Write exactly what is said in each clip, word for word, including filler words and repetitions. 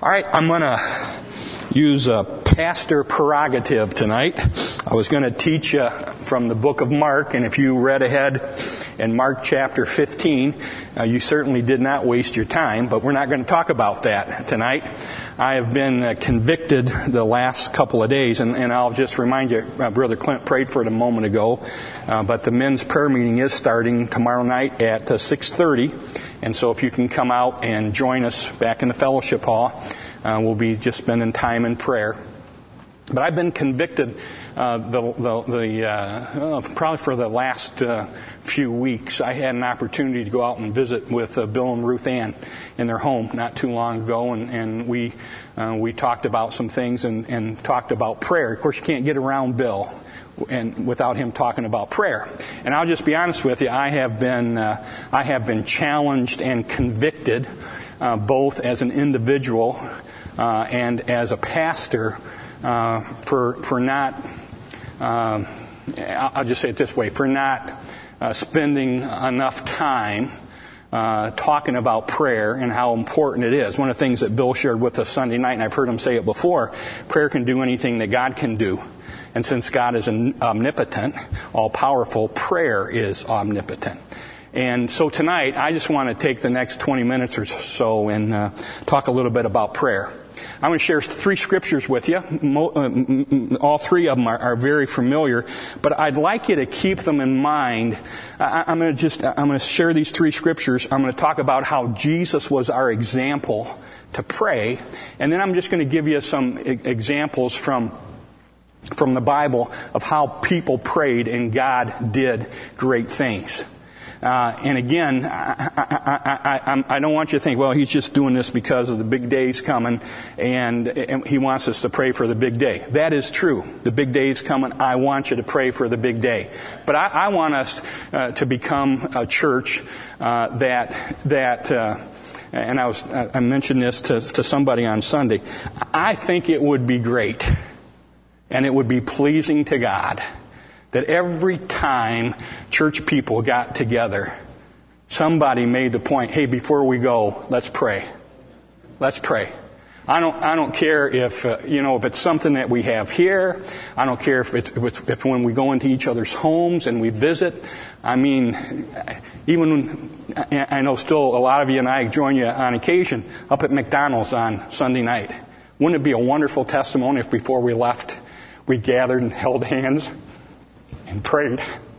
All right, I'm going to use a pastor prerogative tonight. I was going to teach you from the book of Mark, and if you read ahead in Mark chapter fifteen, uh, you certainly did not waste your time, but we're not going to talk about that tonight. I have been uh, convicted the last couple of days, and, and I'll just remind you, uh, Brother Clint prayed for it a moment ago, uh, but the men's prayer meeting is starting tomorrow night at uh, six thirty. And so if you can come out and join us back in the fellowship hall, uh, we'll be just spending time in prayer. But I've been convicted uh, the, the, the uh, uh, probably for the last uh, few weeks. I had an opportunity to go out and visit with uh, Bill and Ruth Ann in their home not too long ago, and, and we uh, we talked about some things and, and talked about prayer. Of course, you can't get around Bill and without him talking about prayer. And I'll just be honest with you, I have been uh, I have been challenged and convicted uh, both as an individual uh, and as a pastor uh, for for not uh, I'll just say it this way, for not uh, spending enough time Uh, talking about prayer and how important it is. One of the things that Bill shared with us Sunday night, and I've heard him say it before, prayer can do anything that God can do. And since God is omnipotent, all-powerful, prayer is omnipotent. And so tonight, I just want to take the next twenty minutes or so and uh, talk a little bit about prayer. I'm going to share three scriptures with you. All three of them are, are very familiar, but I'd like you to keep them in mind. I, I'm going to just, I'm going to share these three scriptures. I'm going to talk about how Jesus was our example to pray, and then I'm just going to give you some examples from from the Bible of how people prayed and God did great things. Uh, and again, I, I, I, I, I don't want you to think, well, he's just doing this because of the big days coming, and, and he wants us to pray for the big day. That is true. The big day is coming. I want you to pray for the big day. But I, I want us uh, to become a church uh, that that. Uh, and I was I mentioned this to, to somebody on Sunday. I think it would be great, and it would be pleasing to God, that every time church people got together, somebody made the point, hey, before we go, let's pray. Let's pray. I don't, I don't care if, uh, you know, if it's something that we have here. I don't care if it's, if it's, if when we go into each other's homes and we visit. I mean, even, I know still a lot of you and I join you on occasion up at McDonald's on Sunday night. Wouldn't it be a wonderful testimony if before we left, we gathered and held hands and prayed?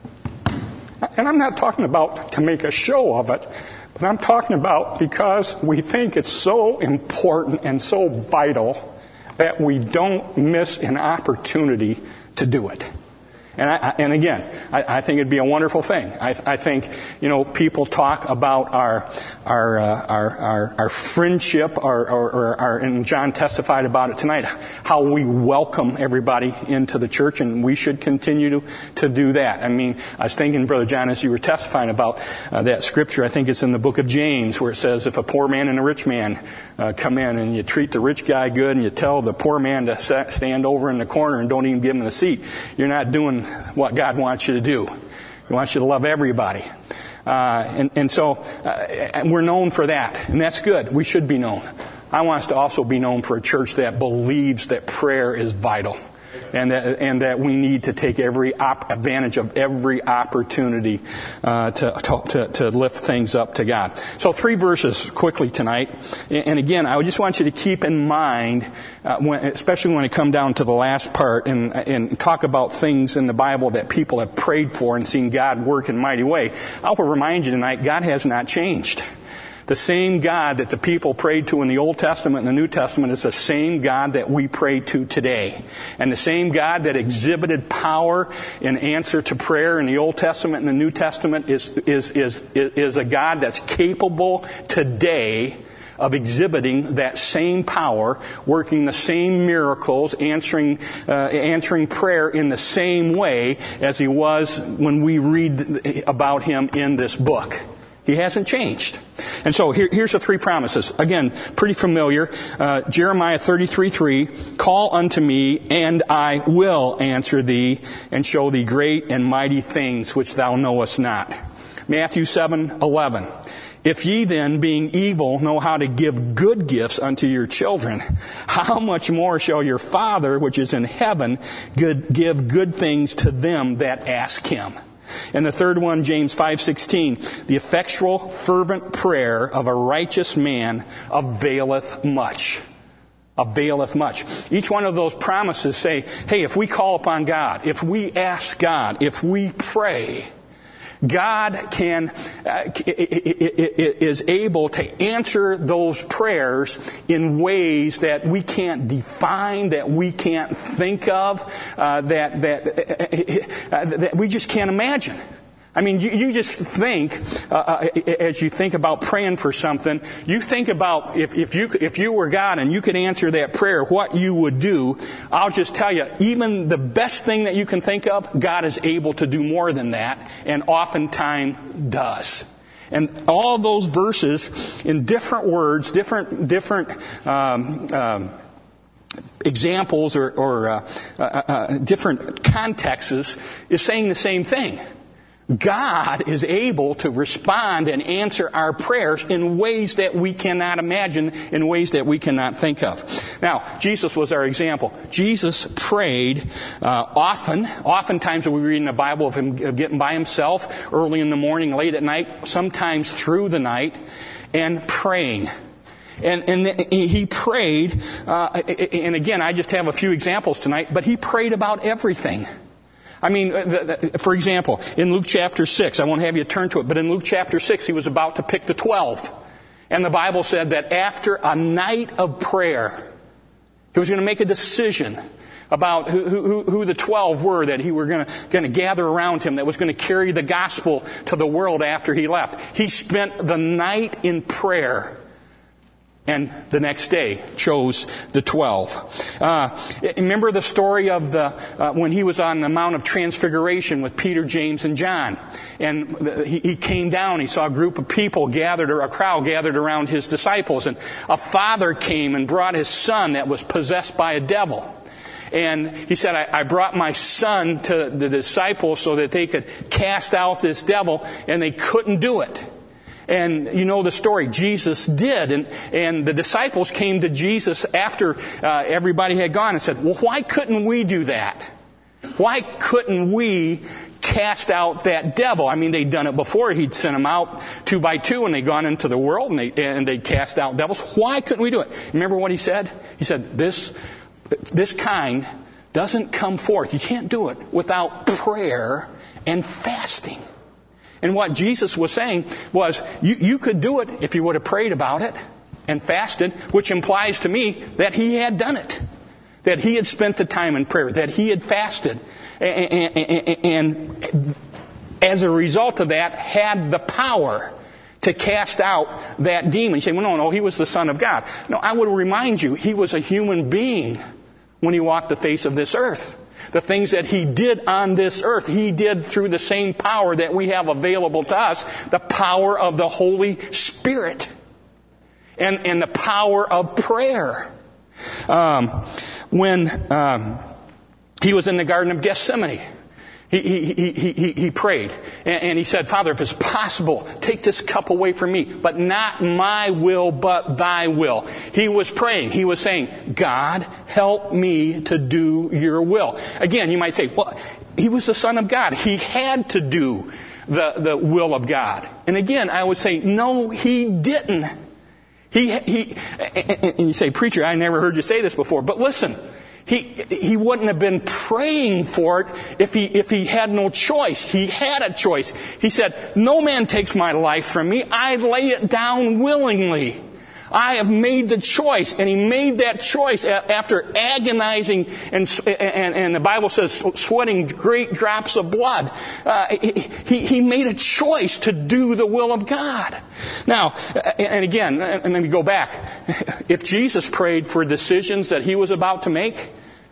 And I'm not talking about to make a show of it, but I'm talking about because we think it's so important and so vital that we don't miss an opportunity to do it. And I, and again, I, I think it'd be a wonderful thing. I, I think, you know, people talk about our our uh, our, our our friendship, our, our, our and John testified about it tonight, how we welcome everybody into the church, and we should continue to to do that. I mean, I was thinking, Brother John, as you were testifying about uh, that scripture, I think it's in the book of James, where it says, if a poor man and a rich man uh, come in, and you treat the rich guy good, and you tell the poor man to stand over in the corner and don't even give him a seat, you're not doing what God wants you to do. He wants you to love everybody. Uh, and, and so uh, and we're known for that, and that's good. We should be known. I want us to also be known for a church that believes that prayer is vital, and that, and that we need to take every op- advantage of every opportunity uh, to, to to lift things up to God. So three verses quickly tonight, and again, I just want you to keep in mind, uh, when, especially when it come down to the last part, and, and talk about things in the Bible that people have prayed for and seen God work in a mighty way. I will remind you tonight, God has not changed. The same God that the people prayed to in the Old Testament and the New Testament is the same God that we pray to today. And the same God that exhibited power in answer to prayer in the Old Testament and the New Testament is, is, is, is a God that's capable today of exhibiting that same power, working the same miracles, answering uh, answering prayer in the same way as He was when we read about Him in this book. He hasn't changed. And so here, here's the three promises. Again, pretty familiar. Uh, Jeremiah thirty-three three, call unto me, and I will answer thee, and show thee great and mighty things which thou knowest not. Matthew seven eleven, If ye then, being evil, know how to give good gifts unto your children, how much more shall your Father, which is in heaven, good, give good things to them that ask Him? And the third one, James five sixteen, the effectual, fervent prayer of a righteous man availeth much. Availeth much. Each one of those promises say, hey, if we call upon God, if we ask God, if we pray, God can uh, is able to answer those prayers in ways that we can't define, that we can't think of, uh, that that uh, that we just can't imagine. I mean, you, you just think, uh, uh, as you think about praying for something, you think about if, if you if you were God and you could answer that prayer, what you would do. I'll just tell you, even the best thing that you can think of, God is able to do more than that, and oftentimes does. And all those verses in different words, different different um, um, examples or, or uh, uh, uh, different contexts, is saying the same thing. God is able to respond and answer our prayers in ways that we cannot imagine, in ways that we cannot think of. Now, Jesus was our example. Jesus prayed uh, often. Oftentimes we read in the Bible of him getting by himself early in the morning, late at night, sometimes through the night, and praying. And, and he prayed, uh, and again, I just have a few examples tonight, but he prayed about everything. I mean, for example, in Luke chapter six, I won't have you turn to it, but in Luke chapter six, he was about to pick the twelve. And the Bible said that after a night of prayer, he was going to make a decision about who, who, who the twelve were that he were going to, going to gather around him, that was going to carry the gospel to the world after he left. He spent the night in prayer. And the next day chose the twelve. Uh, remember the story of the uh, when he was on the Mount of Transfiguration with Peter, James, and John. And the, he, he came down. He saw a group of people gathered, or a crowd gathered around his disciples. And a father came and brought his son that was possessed by a devil. And he said, I, I brought my son to the disciples so that they could cast out this devil, and they couldn't do it. And you know the story. Jesus did. And, and the disciples came to Jesus after uh, everybody had gone and said, well, why couldn't we do that? Why couldn't we cast out that devil? I mean, they'd done it before. He'd sent them out two by two, and they'd gone into the world, and they and they cast out devils. Why couldn't we do it? Remember what he said? He said, this, this kind doesn't come forth. You can't do it without prayer and fasting. And what Jesus was saying was, you, you could do it if you would have prayed about it and fasted, which implies to me that he had done it. That he had spent the time in prayer, that he had fasted. And, and, and as a result of that, had the power to cast out that demon. You say, well, no, no, he was the Son of God. No, I would remind you, he was a human being when he walked the face of this earth. The things that he did on this earth, he did through the same power that we have available to us, the power of the Holy Spirit and, and the power of prayer. Um, when um, he was in the Garden of Gethsemane, he, he, he, he, he prayed and, and he said, Father, if it's possible, take this cup away from me, but not my will, but thy will. He was praying. He was saying, God, help me to do your will. Again, you might say, well, he was the Son of God. He had to do the, the will of God. And again, I would say, no, he didn't. He, he, and you say, preacher, I never heard you say this before, but listen. He he wouldn't have been praying for it if he if he had no choice. He had a choice. He said, no man takes my life from me. I lay it down willingly. I have made the choice. And he made that choice after agonizing and and, and the Bible says sweating great drops of blood. Uh, he, he made a choice to do the will of God. Now, and again, and let me go back. If Jesus prayed for decisions that he was about to make,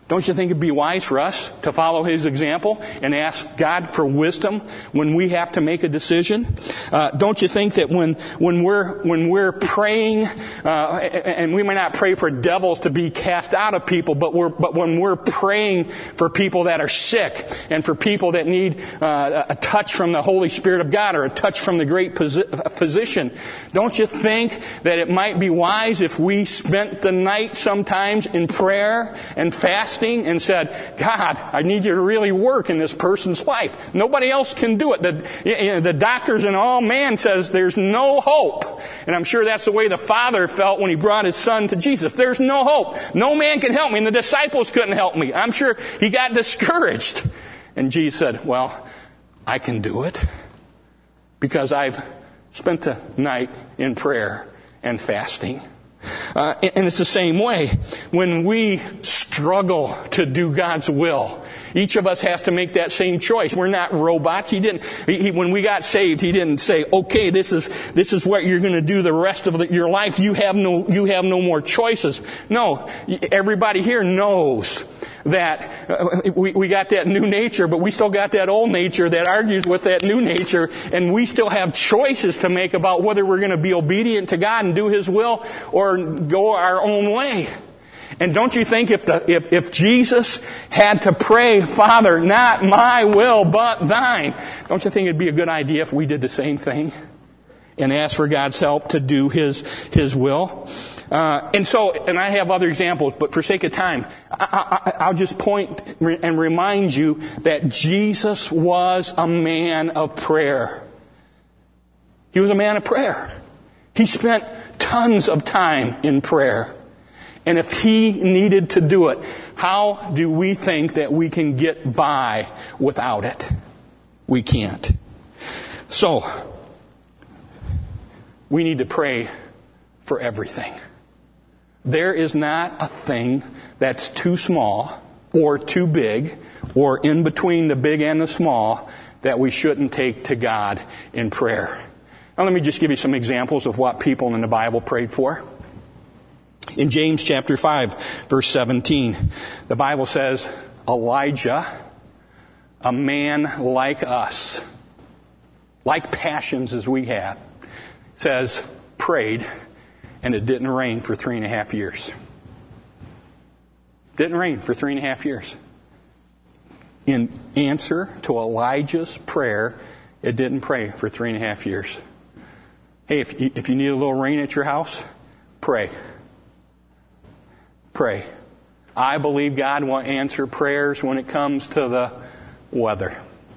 Don't you think it'd be wise for us to follow his example and ask God for wisdom when we have to make a decision? Uh, don't you think that when when we're when we're praying, uh, and we may not pray for devils to be cast out of people, but we're but when we're praying for people that are sick and for people that need uh, a touch from the Holy Spirit of God or a touch from the great physician, don't you think that it might be wise if we spent the night sometimes in prayer and fasting? And said, God, I need you to really work in this person's life. Nobody else can do it. The, you know, the doctors and all man says there's no hope. And I'm sure that's the way the Father felt when he brought his Son to Jesus. There's no hope. No man can help me. And the disciples couldn't help me. I'm sure he got discouraged. And Jesus said, well, I can do it because I've spent the night in prayer and fasting. Uh, and it's the same way when we struggle to do God's will. Each of us has to make that same choice. We're not robots. He didn't. He, when we got saved, he didn't say, "Okay, this is this is what you're going to do the rest of the, your life. You have no you have no more choices." No, everybody here knows that uh, we, we got that new nature, but we still got that old nature that argues with that new nature, and we still have choices to make about whether we're going to be obedient to God and do his will or go our own way. And don't you think if the if, if Jesus had to pray, Father, not my will but thine, don't you think it'd be a good idea if we did the same thing and asked for God's help to do his his will? Uh, and so, and I have other examples, but for sake of time, I, I, I'll just point and remind you that Jesus was a man of prayer. He was a man of prayer. He spent tons of time in prayer. And if he needed to do it, how do we think that we can get by without it? We can't. So, we need to pray for everything. There is not a thing that's too small or too big or in between the big and the small that we shouldn't take to God in prayer. Now let me just give you some examples of what people in the Bible prayed for. In James chapter five, verse seventeen, the Bible says, Elijah, a man like us, like passions as we have, says, prayed, and it didn't rain for three and a half years. Didn't rain for three and a half years. In answer to Elijah's prayer, it didn't pray for three and a half years. Hey, if you, if you need a little rain at your house, pray. Pray. I believe God will answer prayers when it comes to the weather.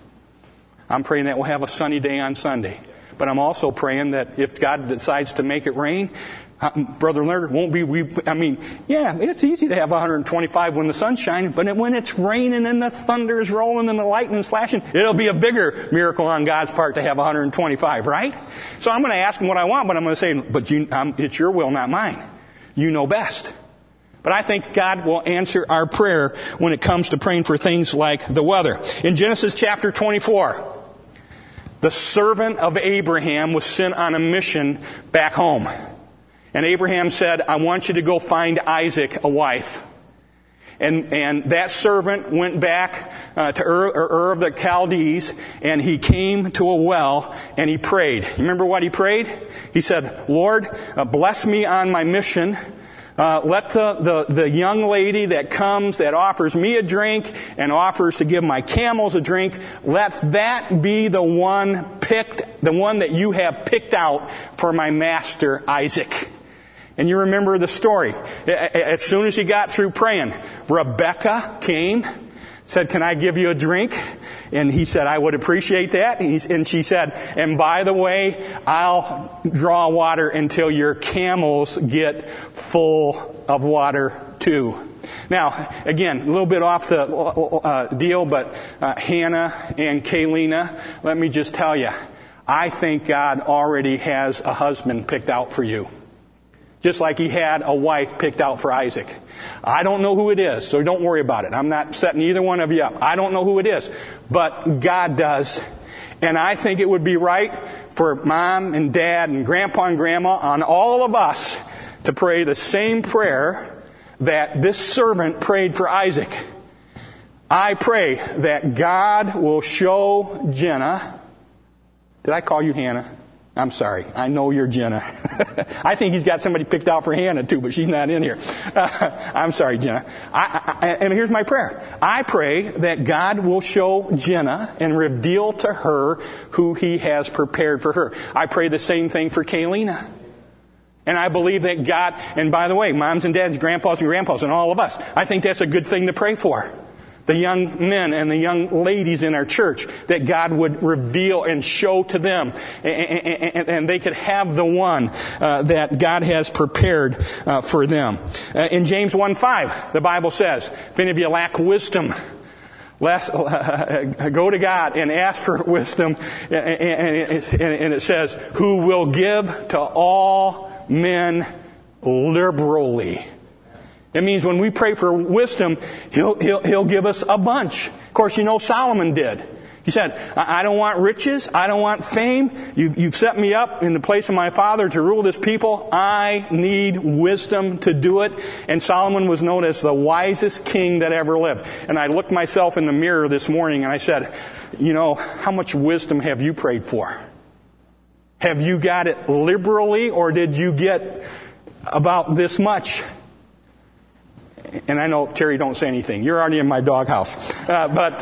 I'm praying that we'll have a sunny day on Sunday. But I'm also praying that if God decides to make it rain, uh, Brother Leonard, won't be, we, I mean, yeah, it's easy to have one hundred twenty-five when the sun's shining, but when it's raining and the thunder is rolling and the lightning's flashing, it'll be a bigger miracle on God's part to have one hundred twenty-five, right? So I'm going to ask him what I want, but I'm going to say, but you, um, it's your will, not mine. You know best. But I think God will answer our prayer when it comes to praying for things like the weather. In Genesis chapter twenty-four, the servant of Abraham was sent on a mission back home. And Abraham said, I want you to go find Isaac a wife. And and that servant went back uh, to Ur, Ur of the Chaldees, and he came to a well, and he prayed. You remember what he prayed? He said, Lord, uh, bless me on my mission. Uh, let the, the, the young lady that comes, that offers me a drink and offers to give my camels a drink, let that be the one picked, the one that you have picked out for my master Isaac. And you remember the story. As soon as he got through praying, Rebecca came, said, can I give you a drink? And he said, I would appreciate that. And she said, and by the way, I'll draw water until your camels get full of water too. Now, again, a little bit off the uh, deal, but uh, Hannah and Kaylina, let me just tell you, I think God already has a husband picked out for you. Just like he had a wife picked out for Isaac. I don't know who it is, so don't worry about it. I'm not setting either one of you up. I don't know who it is, but God does. And I think it would be right for mom and dad and grandpa and grandma, on all of us, to pray the same prayer that this servant prayed for Isaac. I pray that God will show Jenna. Did I call you Hannah? I'm sorry. I know you're Jenna. I think he's got somebody picked out for Hannah too, but she's not in here. Uh, I'm sorry, Jenna. I, I, and here's my prayer. I pray that God will show Jenna and reveal to her who He has prepared for her. I pray the same thing for Kaylina. And I believe that God, and by the way, moms and dads, grandpas and grandpas, and all of us, I think that's a good thing to pray for. The young men and the young ladies in our church, that God would reveal and show to them, and, and, and they could have the one uh, that God has prepared uh, for them. Uh, in James one five, the Bible says, if any of you lack wisdom, Let's, uh, go to God and ask for wisdom. And, and, and it says, who will give to all men liberally. It means when we pray for wisdom, He'll, He'll, He'll give us a bunch. Of course, you know Solomon did. He said, I don't want riches. I don't want fame. You've, you've set me up in the place of my father to rule this people. I need wisdom to do it. And Solomon was known as the wisest king that ever lived. And I looked myself in the mirror this morning and I said, you know, how much wisdom have you prayed for? Have you got it liberally, or did you get about this much? And I know, Terry, don't say anything. You're already in my doghouse. Uh, but,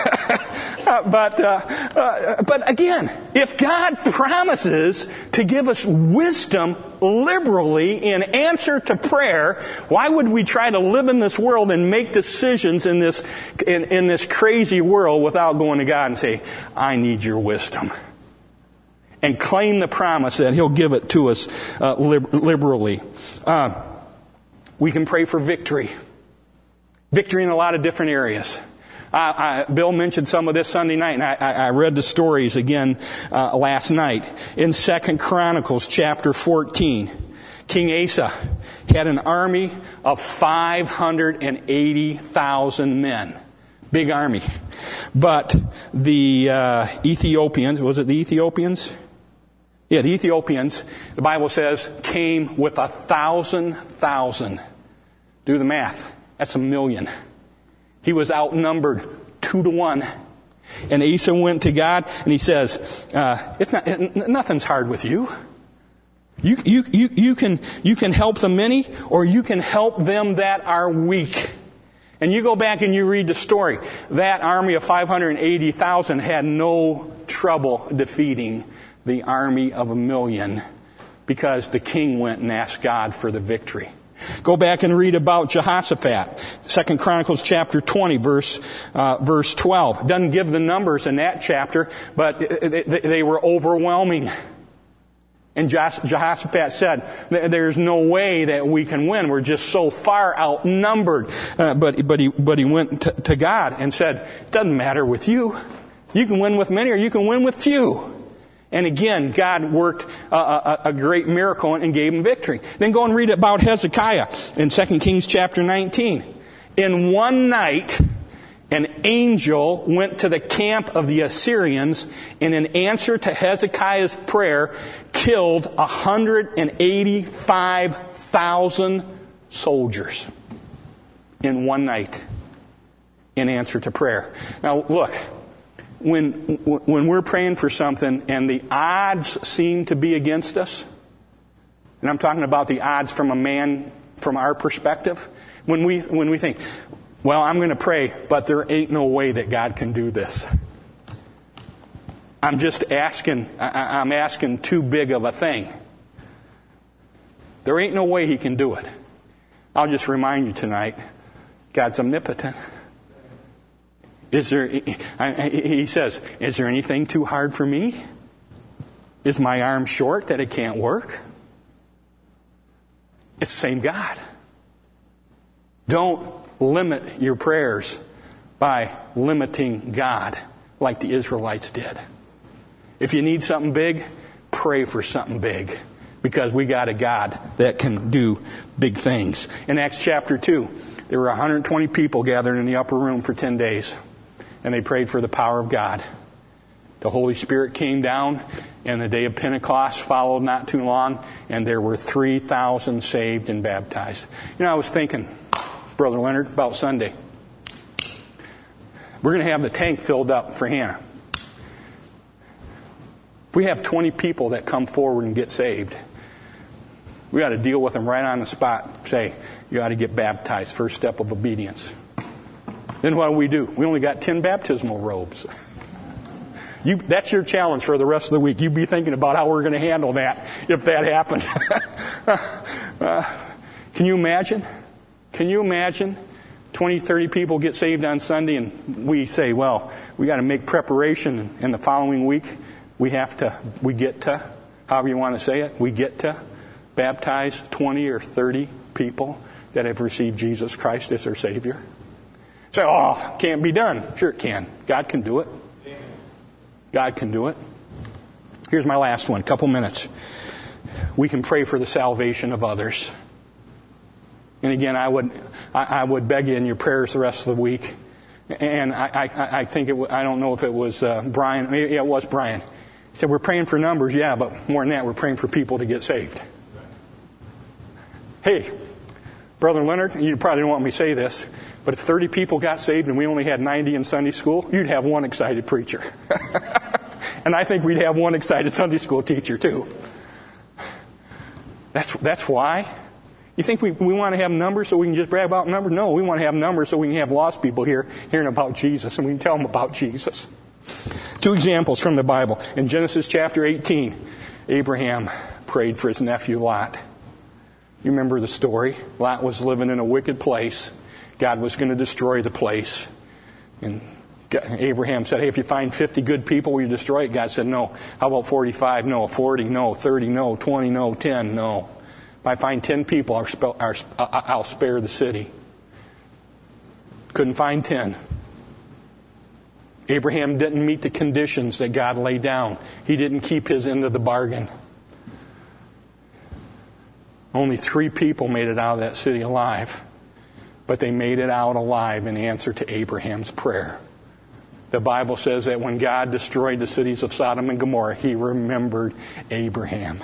uh, but, uh, uh, but again, if God promises to give us wisdom liberally in answer to prayer, why would we try to live in this world and make decisions in this, in, in this crazy world without going to God and say, I need your wisdom? And claim the promise that He'll give it to us uh, lib- liberally. Uh, We can pray for victory. Victory in a lot of different areas. Uh, I, Bill mentioned some of this Sunday night, and I, I read the stories again uh, last night. In Second Chronicles chapter fourteen, King Asa had an army of five hundred eighty thousand men. Big army. But the uh, Ethiopians, was it the Ethiopians? Yeah, the Ethiopians, the Bible says, came with a thousand thousand. Do the math. That's a million. He was outnumbered two to one. And Asa went to God and he says, uh, "It's not. It, nothing's hard with you. You, you, you, you can, you can help the many, or you can help them that are weak." And you go back and you read the story. That army of five hundred eighty thousand had no trouble defeating the army of a million, because the king went and asked God for the victory. Go back and read about Jehoshaphat. Second Chronicles chapter twenty, verse uh, verse twelve. Doesn't give the numbers in that chapter, but they, they were overwhelming. And Jehoshaphat said, "There's no way that we can win. We're just so far outnumbered." Uh, but but he but he went to, to God and said, "It doesn't matter with you. You can win with many, or you can win with few." And again, God worked a, a, a great miracle and gave him victory. Then go and read about Hezekiah in Second Kings chapter nineteen. In one night, an angel went to the camp of the Assyrians, and in answer to Hezekiah's prayer, killed one hundred eighty-five thousand soldiers in one night in answer to prayer. Now look, when when we're praying for something and the odds seem to be against us, and I'm talking about the odds from a man, from our perspective, when we when we think, well, I'm going to pray, but there ain't no way that God can do this. I'm just asking, I'm asking too big of a thing. There ain't no way He can do it. I'll just remind you tonight, God's omnipotent. Is there, He says, is there anything too hard for me? Is my arm short that it can't work? It's the same God. Don't limit your prayers by limiting God like the Israelites did. If you need something big, pray for something big, because we got a God that can do big things. In Acts chapter two, there were one hundred twenty people gathered in the upper room for ten days, and they prayed for the power of God. The Holy Spirit came down, and the day of Pentecost followed not too long, and there were three thousand saved and baptized. You know, I was thinking, Brother Leonard, about Sunday. We're going to have the tank filled up for Hannah. If we have twenty people that come forward and get saved, we got to deal with them right on the spot. Say, you got to get baptized. First step of obedience. Then what do we do? We only got ten baptismal robes. You, that's your challenge for the rest of the week. You be thinking about how we're going to handle that if that happens. uh, can you imagine? Can you imagine twenty, thirty people get saved on Sunday and we say, well, we got to make preparation, and the following week we have to, we get to, however you want to say it, we get to baptize twenty or thirty people that have received Jesus Christ as their Savior? Say, oh, can't be done. Sure it can. God can do it. God can do it. Here's my last one, a couple minutes. We can pray for the salvation of others. And again, I would I, I would beg you in your prayers the rest of the week. And I I, I think it I don't know if it was uh, Brian. Maybe it was Brian. He said, we're praying for numbers, yeah, but more than that, we're praying for people to get saved. Hey, Brother Leonard, you probably don't want me to say this, but if thirty people got saved and we only had ninety in Sunday school, you'd have one excited preacher. And I think we'd have one excited Sunday school teacher too. That's that's why. You think we, we want to have numbers so we can just brag about numbers? No, we want to have numbers so we can have lost people here hearing about Jesus and we can tell them about Jesus. Two examples from the Bible. In Genesis chapter eighteen, Abraham prayed for his nephew Lot. You remember the story. Lot was living in a wicked place. God was going to destroy the place. And Abraham said, hey, if you find fifty good people, will you destroy it? God said, no. How about forty-five? No. forty? No. thirty? No. twenty? No. ten? No. If I find ten people, I'll spare the city. Couldn't find ten. Abraham didn't meet the conditions that God laid down. He didn't keep his end of the bargain. Only three people made it out of that city alive. But they made it out alive in answer to Abraham's prayer. The Bible says that when God destroyed the cities of Sodom and Gomorrah, He remembered Abraham.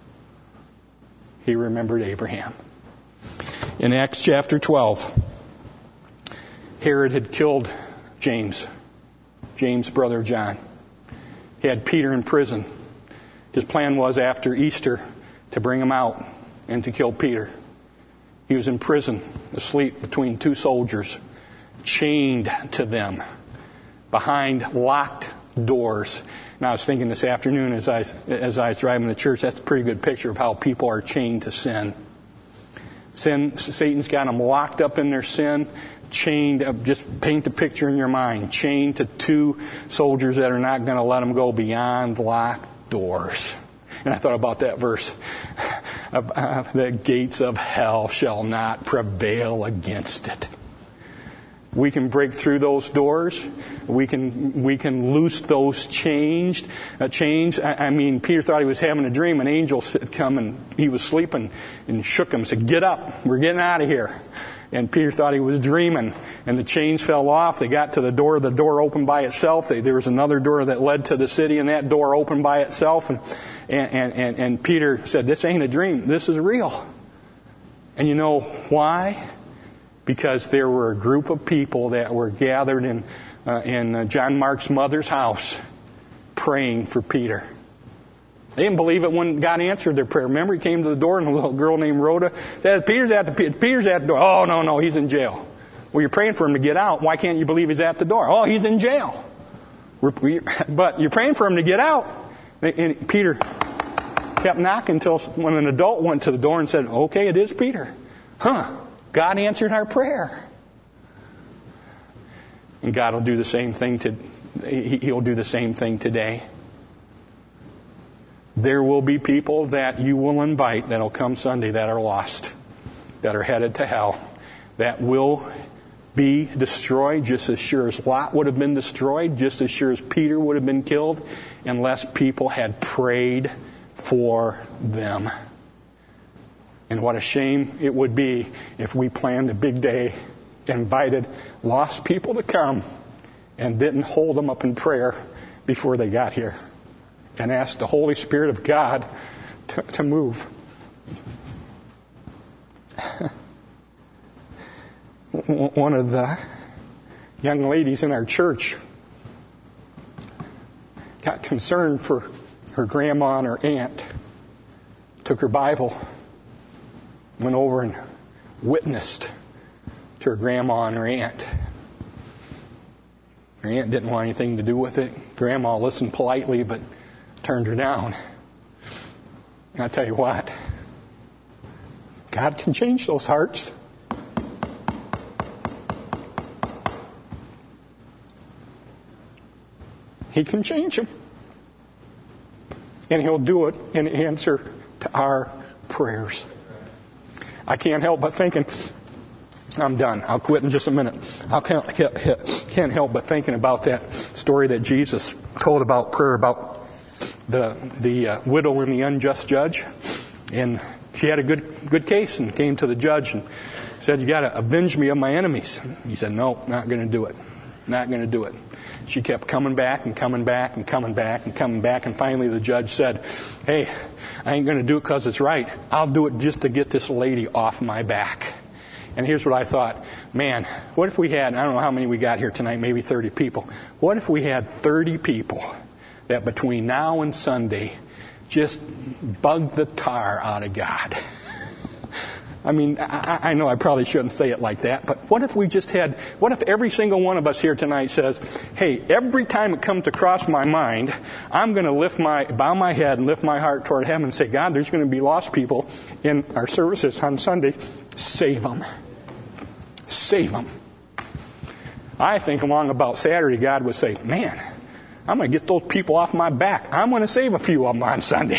He remembered Abraham. In Acts chapter twelve, Herod had killed James, James' brother John. He had Peter in prison. His plan was after Easter to bring him out and to kill Peter. He was in prison, asleep between two soldiers, chained to them, behind locked doors. And I was thinking this afternoon as I, as I was driving to church, that's a pretty good picture of how people are chained to sin. Sin, Satan's got them locked up in their sin, chained, just paint the picture in your mind, chained to two soldiers that are not going to let them go beyond locked doors. And I thought about that verse. The gates of hell shall not prevail against it. We can break through those doors. We can we can loose those changed uh, chains. I, I mean, Peter thought he was having a dream. An angel had come and he was sleeping and shook him and said, "Get up, we're getting out of here." And Peter thought he was dreaming, and the chains fell off. They got to the door. The door opened by itself. They, there was another door that led to the city, and that door opened by itself. And and and, and Peter said, "This ain't a dream. This is real." And you know why? Because there were a group of people that were gathered in uh, in uh, John Mark's mother's house praying for Peter. They didn't believe it when God answered their prayer. Remember, he came to the door and a little girl named Rhoda said, Peter's at the Peter's at the door. Oh, no, no, he's in jail. Well, you're praying for him to get out. Why can't you believe he's at the door? Oh, he's in jail. We're, we, but you're praying for him to get out. And Peter kept knocking until when an adult went to the door and said, okay, it is Peter. Huh. God answered our prayer. And God will do the same thing to, He'll do the same thing today. There will be people that you will invite that'll come Sunday that are lost, that are headed to hell, that will be destroyed just as sure as Lot would have been destroyed, just as sure as Peter would have been killed, unless people had prayed for them. And what a shame it would be if we planned a big day, invited lost people to come, and didn't hold them up in prayer before they got here, and asked the Holy Spirit of God to, to move. one of the young ladies in our church got concerned for her grandma and her aunt, took her Bible, went over and witnessed to her grandma and her aunt. Her aunt didn't want anything to do with it. Grandma listened politely, but turned her down. And I'll tell you what, God can change those hearts. He can change them. And He'll do it in answer to our prayers. I can't help but thinking, I'm done. I'll quit in just a minute. I can't, can't help but thinking about that story that Jesus told about prayer, about the the uh, widow and the unjust judge. And she had a good good case and came to the judge and said, you got to avenge me of my enemies. He said, no, not going to do it. Not going to do it. She kept coming back and coming back and coming back and coming back. And finally the judge said, hey, I ain't going to do it because it's right. I'll do it just to get this lady off my back. And here's what I thought. Man, what if we had, I don't know how many we got here tonight, maybe thirty people. What if we had thirty people that between now and Sunday just bugged the tar out of God? I mean, I, I know I probably shouldn't say it like that, but what if we just had, what if every single one of us here tonight says, hey, every time it comes across my mind, I'm going to lift my, bow my head and lift my heart toward heaven and say, God, there's going to be lost people in our services on Sunday. Save them. Save them. I think along about Saturday, God would say, man, I'm going to get those people off my back. I'm going to save a few of them on Sunday.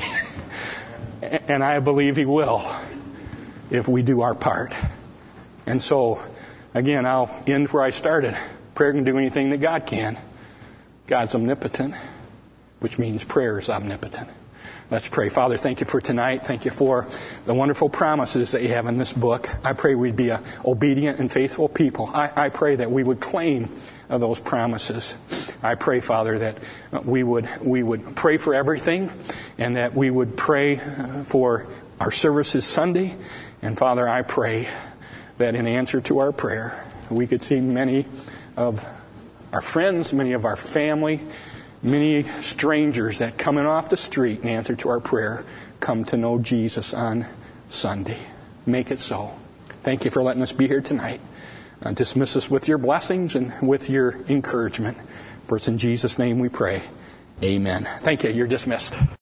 And I believe He will, if we do our part. And so, again, I'll end where I started. Prayer can do anything that God can. God's omnipotent, which means prayer is omnipotent. Let's pray. Father, thank You for tonight. Thank You for the wonderful promises that You have in this book. I pray we'd be an obedient and faithful people. I, I pray that we would claim those promises. I pray, Father, that we would we would pray for everything, and that we would pray for our services Sunday. And Father, I pray that in answer to our prayer, we could see many of our friends, many of our family, many strangers that come in off the street in answer to our prayer come to know Jesus on Sunday. Make it so. Thank You for letting us be here tonight. Uh, dismiss us with Your blessings and with Your encouragement. For it's in Jesus' name we pray. Amen. Thank you. You're dismissed.